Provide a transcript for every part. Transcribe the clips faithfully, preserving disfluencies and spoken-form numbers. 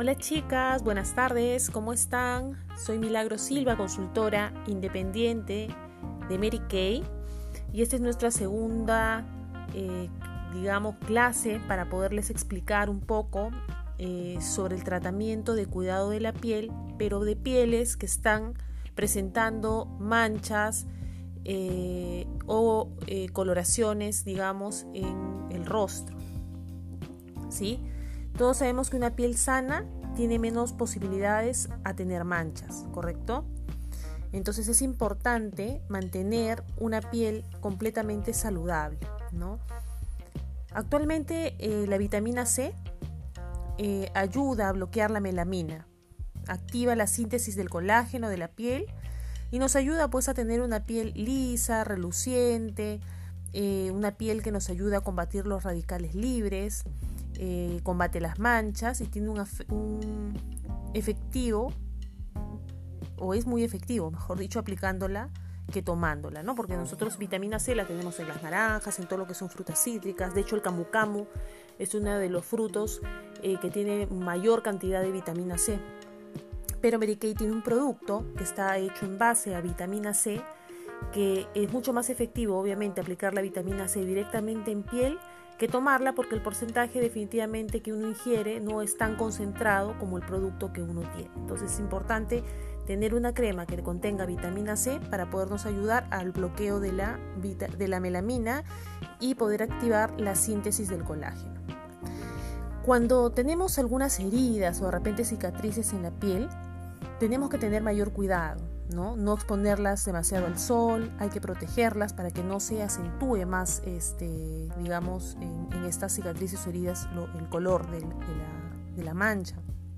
Hola chicas, buenas tardes, ¿cómo están? Soy Milagro Silva, consultora independiente de Mary Kay, y esta es nuestra segunda, eh, digamos, clase para poderles explicar un poco eh, sobre el tratamiento de cuidado de la piel, pero de pieles que están presentando manchas eh, o eh, coloraciones, digamos, en el rostro, ¿sí? Todos sabemos que una piel sana tiene menos posibilidades a tener manchas, ¿correcto? Entonces es importante mantener una piel completamente saludable, ¿no? Actualmente eh, la vitamina C eh, ayuda a bloquear la melamina, activa la síntesis del colágeno de la piel y nos ayuda pues a tener una piel lisa, reluciente, eh, una piel que nos ayuda a combatir los radicales libres. Eh, combate las manchas y tiene un, un efectivo, o es muy efectivo, mejor dicho, aplicándola que tomándola, ¿no? Porque nosotros vitamina C la tenemos en las naranjas, en todo lo que son frutas cítricas. De hecho, el camu camu es uno de los frutos eh, que tiene mayor cantidad de vitamina C. Pero Mary Kay tiene un producto que está hecho en base a vitamina C, que es mucho más efectivo, obviamente, aplicar la vitamina C directamente en piel que tomarla, porque el porcentaje definitivamente que uno ingiere no es tan concentrado como el producto que uno tiene. Entonces es importante tener una crema que contenga vitamina C para podernos ayudar al bloqueo de la, de la melamina y poder activar la síntesis del colágeno. Cuando tenemos algunas heridas o de repente cicatrices en la piel, tenemos que tener mayor cuidado, ¿no? No exponerlas demasiado al sol, hay que protegerlas para que no se acentúe más, este, digamos, en, en estas cicatrices o heridas lo, el color de, de, la, de la mancha.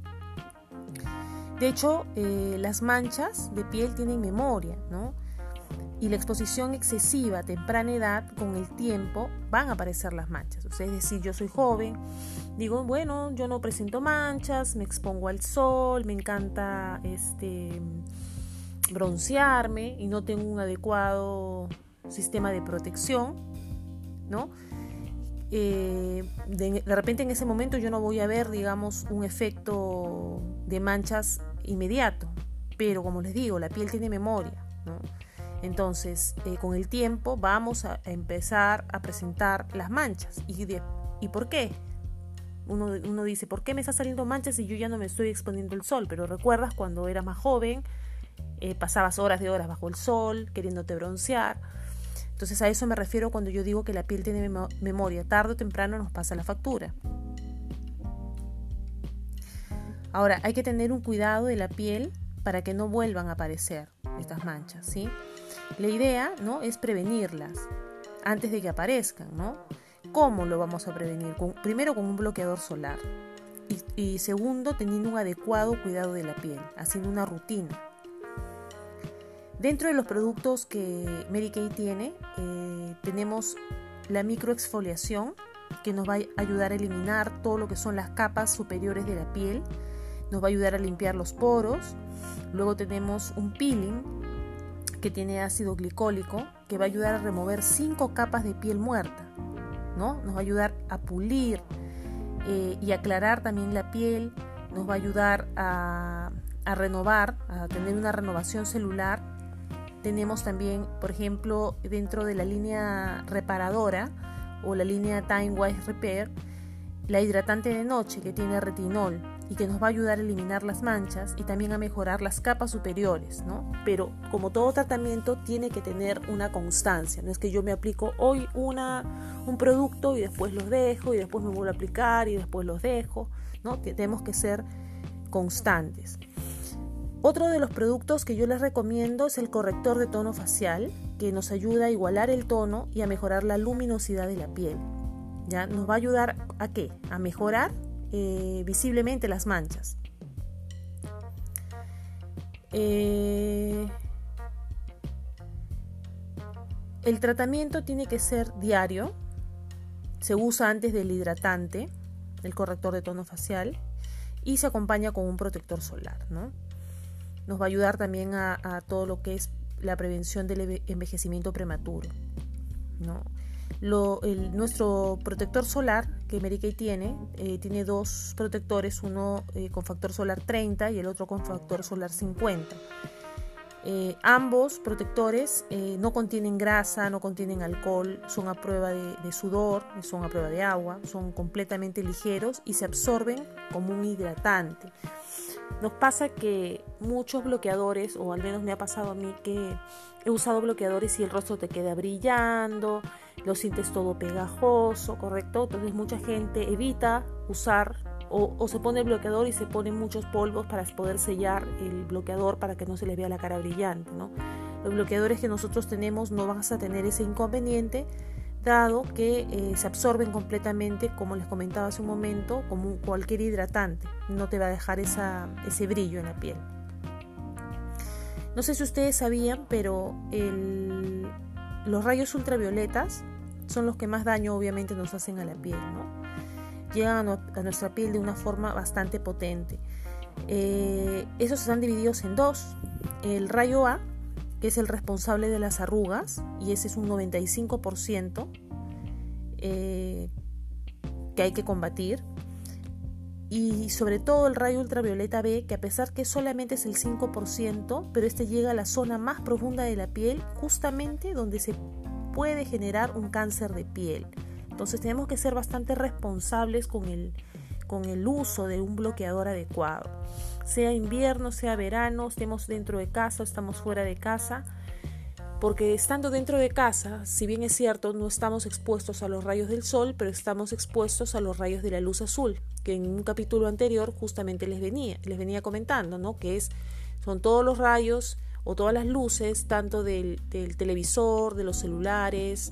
De hecho, eh, las manchas de piel tienen memoria, ¿no? Y la exposición excesiva a temprana edad, con el tiempo van a aparecer las manchas. O sea, es decir, yo soy joven, digo, bueno, yo no presento manchas, me expongo al sol, me encanta este, broncearme y no tengo un adecuado sistema de protección, ¿no? Eh, de, de repente en ese momento yo no voy a ver, digamos, un efecto de manchas inmediato, pero como les digo, la piel tiene memoria, ¿no? Entonces, eh, con el tiempo vamos a, a empezar a presentar las manchas. ¿Y, de, ¿y por qué? Uno, uno dice, ¿por qué me están saliendo manchas si yo ya no me estoy exponiendo al sol? Pero recuerdas cuando eras más joven, eh, pasabas horas de horas bajo el sol, queriéndote broncear. Entonces a eso me refiero cuando yo digo que la piel tiene mem- memoria. Tarde o temprano nos pasa la factura. Ahora, hay que tener un cuidado de la piel para que no vuelvan a aparecer estas manchas, ¿sí? La idea, ¿no?, es prevenirlas antes de que aparezcan, ¿no? ¿Cómo lo vamos a prevenir? Con, primero con un bloqueador solar y, y segundo teniendo un adecuado cuidado de la piel, haciendo una rutina. Dentro de los productos que Mary Kay tiene, eh, tenemos la microexfoliación, que nos va a ayudar a eliminar todo lo que son las capas superiores de la piel, nos va a ayudar a limpiar los poros. Luego tenemos un peeling que tiene ácido glicólico, que va a ayudar a remover cinco capas de piel muerta, ¿no? Nos va a ayudar a pulir eh, y aclarar también la piel, nos va a ayudar a, a renovar, a tener una renovación celular. Tenemos también, por ejemplo, dentro de la línea reparadora o la línea Time Wise Repair, la hidratante de noche, que tiene retinol y que nos va a ayudar a eliminar las manchas y también a mejorar las capas superiores, ¿no? Pero como todo tratamiento tiene que tener una constancia. No es que yo me aplico hoy una, un producto y después los dejo y después me vuelvo a aplicar y después los dejo, ¿no? Tenemos que ser constantes. Otro de los productos que yo les recomiendo es el corrector de tono facial, que nos ayuda a igualar el tono y a mejorar la luminosidad de la piel. ¿Ya? Nos va a ayudar ¿a qué? A mejorar eh, visiblemente las manchas. Eh, el tratamiento tiene que ser diario. Se usa antes del hidratante, el corrector de tono facial, y se acompaña con un protector solar, ¿no? Nos va a ayudar también a, a todo lo que es la prevención del envejecimiento prematuro, ¿no? Lo, el, nuestro protector solar que Mary Kay tiene, eh, tiene dos protectores, uno eh, con factor solar treinta y el otro con factor solar cincuenta. Eh, ambos protectores eh, no contienen grasa, no contienen alcohol, son a prueba de, de sudor, son a prueba de agua, son completamente ligeros y se absorben como un hidratante. Nos pasa que muchos bloqueadores, o al menos me ha pasado a mí que he usado bloqueadores y el rostro te queda brillando, lo sientes todo pegajoso, ¿correcto? Entonces mucha gente evita usar o, o se pone el bloqueador y se ponen muchos polvos para poder sellar el bloqueador para que no se les vea la cara brillante, ¿no? Los bloqueadores que nosotros tenemos no vas a tener ese inconveniente, dado que eh, se absorben completamente, como les comentaba hace un momento, como cualquier hidratante. No te va a dejar esa, ese brillo en la piel. No sé si ustedes sabían, pero el, los rayos ultravioletas son los que más daño obviamente nos hacen a la piel, ¿no? Llegan a, no, a nuestra piel de una forma bastante potente. Eh, esos están divididos en dos. El rayo A, que es el responsable de las arrugas, y ese es un noventa y cinco por ciento eh, que hay que combatir. Y sobre todo el rayo ultravioleta B, que a pesar que solamente es el cinco por ciento, pero este llega a la zona más profunda de la piel, justamente donde se puede generar un cáncer de piel. Entonces tenemos que ser bastante responsables con el, con el uso de un bloqueador adecuado. Sea invierno, sea verano, estemos dentro de casa o estamos fuera de casa. Porque estando dentro de casa, si bien es cierto, no estamos expuestos a los rayos del sol, pero estamos expuestos a los rayos de la luz azul, que en un capítulo anterior justamente les venía, les venía comentando, ¿no? Que es, son todos los rayos o todas las luces, tanto del, del televisor, de los celulares,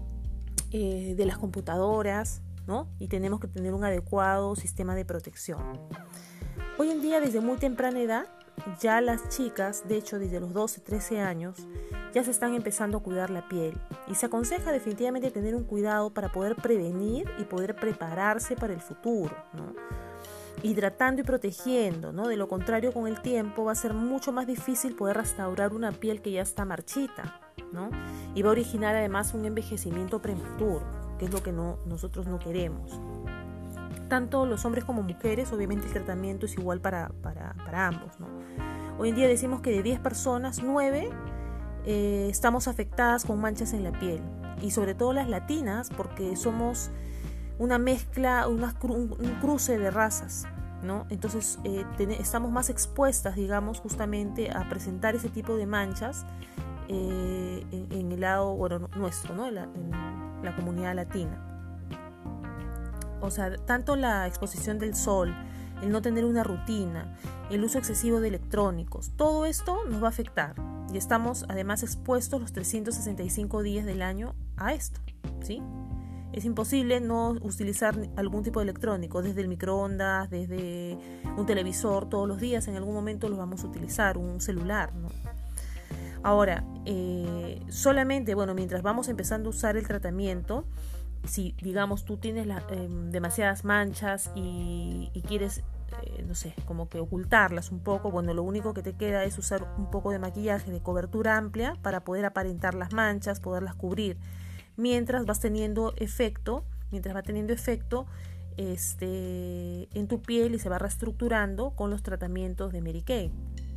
eh, de las computadoras, ¿no? Y tenemos que tener un adecuado sistema de protección. Hoy en día, desde muy temprana edad, ya las chicas, de hecho desde los doce, trece años, ya se están empezando a cuidar la piel y se aconseja definitivamente tener un cuidado para poder prevenir y poder prepararse para el futuro, ¿no? Hidratando y protegiendo, ¿no? De lo contrario, con el tiempo va a ser mucho más difícil poder restaurar una piel que ya está marchita, ¿no? Y va a originar además un envejecimiento prematuro, que es lo que no, nosotros no queremos. Tanto los hombres como mujeres, obviamente el tratamiento es igual para, para, para ambos, ¿no? Hoy en día decimos que de diez personas, nueve eh, estamos afectadas con manchas en la piel, y sobre todo las latinas, porque somos una mezcla, una, un, un cruce de razas, ¿no? Entonces eh, ten, estamos más expuestas, digamos, justamente a presentar ese tipo de manchas eh, en, en el lado, bueno, nuestro, ¿no? En la, en la comunidad latina. O sea, tanto la exposición del sol, el no tener una rutina, el uso excesivo de electrónicos, todo esto nos va a afectar. Y estamos además expuestos los trescientos sesenta y cinco días del año a esto, ¿sí? Es imposible no utilizar algún tipo de electrónico, desde el microondas, desde un televisor, todos los días en algún momento los vamos a utilizar, un celular, ¿no? Ahora, eh, solamente, bueno, mientras vamos empezando a usar el tratamiento, si digamos tú tienes la, eh, demasiadas manchas y, y quieres, eh, no sé, como que ocultarlas un poco, bueno, lo único que te queda es usar un poco de maquillaje de cobertura amplia para poder aparentar las manchas, poderlas cubrir, mientras vas teniendo efecto, mientras va teniendo efecto este, en tu piel y se va reestructurando con los tratamientos de Mary Kay,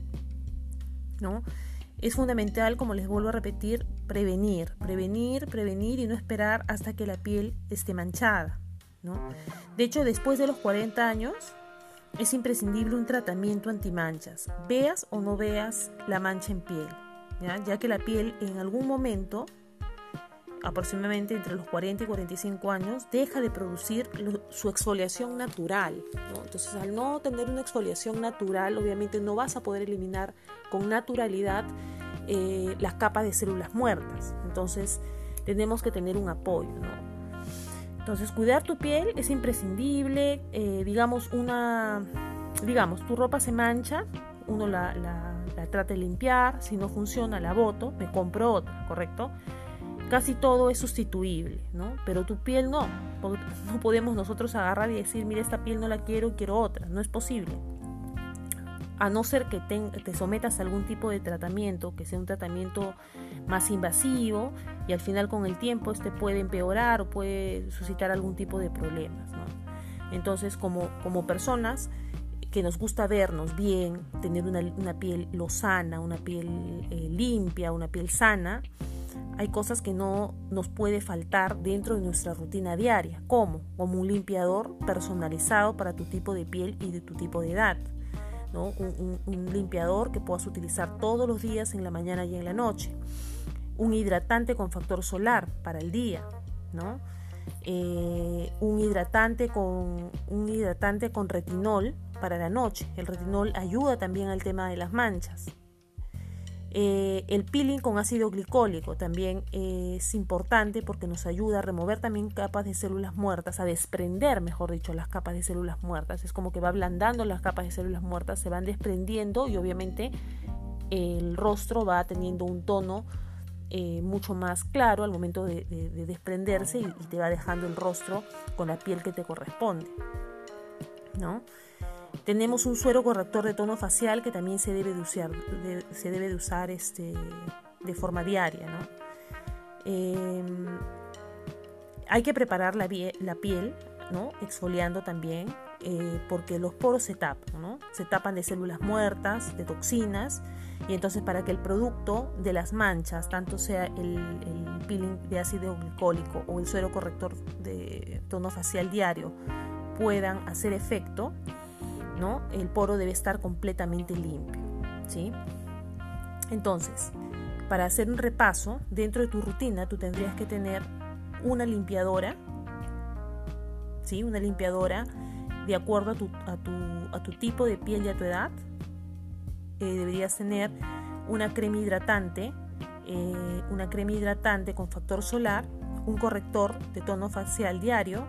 ¿no? Es fundamental, como les vuelvo a repetir, prevenir, prevenir, prevenir y no esperar hasta que la piel esté manchada, ¿no? De hecho, después de los cuarenta años es imprescindible un tratamiento antimanchas, veas o no veas la mancha en piel, ¿ya? Ya que la piel en algún momento, aproximadamente entre los cuarenta y cuarenta y cinco años, deja de producir lo, su exfoliación natural, ¿no? Entonces, al no tener una exfoliación natural, obviamente no vas a poder eliminar con naturalidad eh, las capas de células muertas. Entonces, tenemos que tener un apoyo, ¿no? Entonces, cuidar tu piel es imprescindible. Eh, digamos, una, digamos, tu ropa se mancha, uno la, la, la trata de limpiar, si no funciona la boto, me compro otra, ¿correcto? Casi todo es sustituible, ¿no? Pero tu piel no. No podemos nosotros agarrar y decir, mira, esta piel no la quiero, quiero otra. No es posible. A no ser que te, te sometas a algún tipo de tratamiento, que sea un tratamiento más invasivo, y al final con el tiempo este puede empeorar o puede suscitar algún tipo de problemas, ¿no? Entonces, como, como personas que nos gusta vernos bien, tener una, una piel lozana, una piel eh, limpia, una piel sana, hay cosas que no nos puede faltar dentro de nuestra rutina diaria, como como un limpiador personalizado para tu tipo de piel y de tu tipo de edad, ¿no? Un, un, un limpiador que puedas utilizar todos los días en la mañana y en la noche, un hidratante con factor solar para el día, ¿no? Eh, un hidratante con un hidratante con retinol para la noche. El retinol ayuda también al tema de las manchas. Eh, el peeling con ácido glicólico también eh, es importante porque nos ayuda a remover también capas de células muertas, a desprender, mejor dicho, las capas de células muertas. Es como que va ablandando las capas de células muertas, se van desprendiendo y obviamente el rostro va teniendo un tono eh, mucho más claro al momento de, de, de desprenderse y, y te va dejando el rostro con la piel que te corresponde, ¿no? Tenemos un suero corrector de tono facial que también se debe de usar, de, se debe de usar este, de forma diaria, ¿no? Eh, hay que preparar la, la piel, ¿no? Exfoliando también, eh, porque los poros se tapan, ¿no? Se tapan de células muertas, de toxinas, y entonces para que el producto de las manchas, tanto sea el, el peeling de ácido glicólico o el suero corrector de tono facial diario, puedan hacer efecto, ¿no? El poro debe estar completamente limpio, ¿sí? Entonces, para hacer un repaso, dentro de tu rutina tú tendrías que tener una limpiadora, ¿sí? Una limpiadora de acuerdo a tu, a tu, a tu tipo de piel y a tu edad. Eh, deberías tener una crema hidratante, eh, una crema hidratante con factor solar, un corrector de tono facial diario,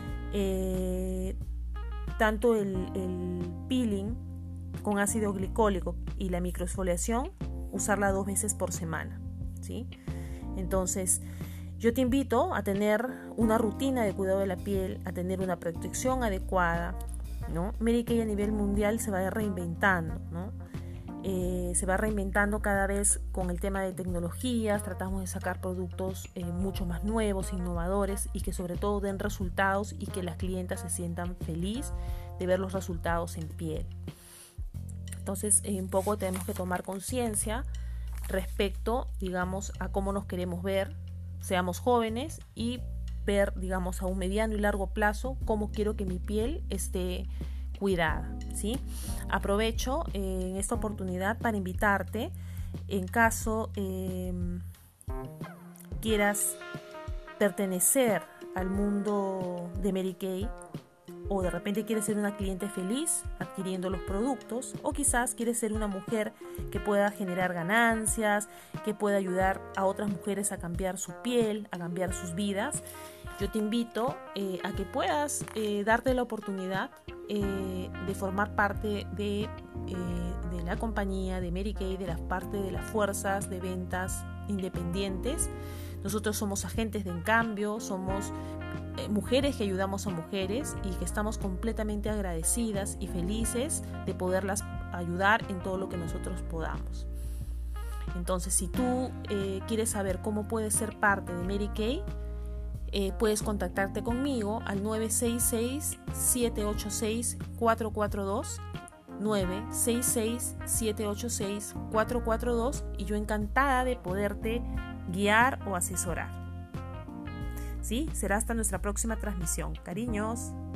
eh, tanto el, el peeling con ácido glicólico y la microexfoliación, usarla dos veces por semana, ¿sí? Entonces, yo te invito a tener una rutina de cuidado de la piel, a tener una protección adecuada, ¿no? Mary Kay a nivel mundial se va reinventando, ¿no? Eh, se va reinventando cada vez con el tema de tecnologías. Tratamos de sacar productos eh, mucho más nuevos, innovadores y que sobre todo den resultados y que las clientas se sientan felices de ver los resultados en piel. Entonces, eh, un poco tenemos que tomar conciencia respecto, digamos, a cómo nos queremos ver, seamos jóvenes, y ver, digamos, a un mediano y largo plazo cómo quiero que mi piel esté cuidada, ¿sí? Aprovecho eh, en esta oportunidad para invitarte, en caso eh, quieras pertenecer al mundo de Mary Kay, o de repente quieres ser una cliente feliz adquiriendo los productos, o quizás quieres ser una mujer que pueda generar ganancias, que pueda ayudar a otras mujeres a cambiar su piel, a cambiar sus vidas. Yo te invito eh, a que puedas eh, darte la oportunidad eh, de formar parte de, eh, de la compañía de Mary Kay, de la parte de las fuerzas de ventas independientes. Nosotros somos agentes de cambio, somos eh, mujeres que ayudamos a mujeres y que estamos completamente agradecidas y felices de poderlas ayudar en todo lo que nosotros podamos. Entonces, si tú eh, quieres saber cómo puedes ser parte de Mary Kay, eh, puedes contactarte conmigo al nueve seis seis, siete ocho seis, cuatro cuatro dos, nueve seis seis, siete ocho seis, cuatro cuatro dos, y yo encantada de poderte guiar o asesorar. ¿Sí? Será hasta nuestra próxima transmisión. Cariños.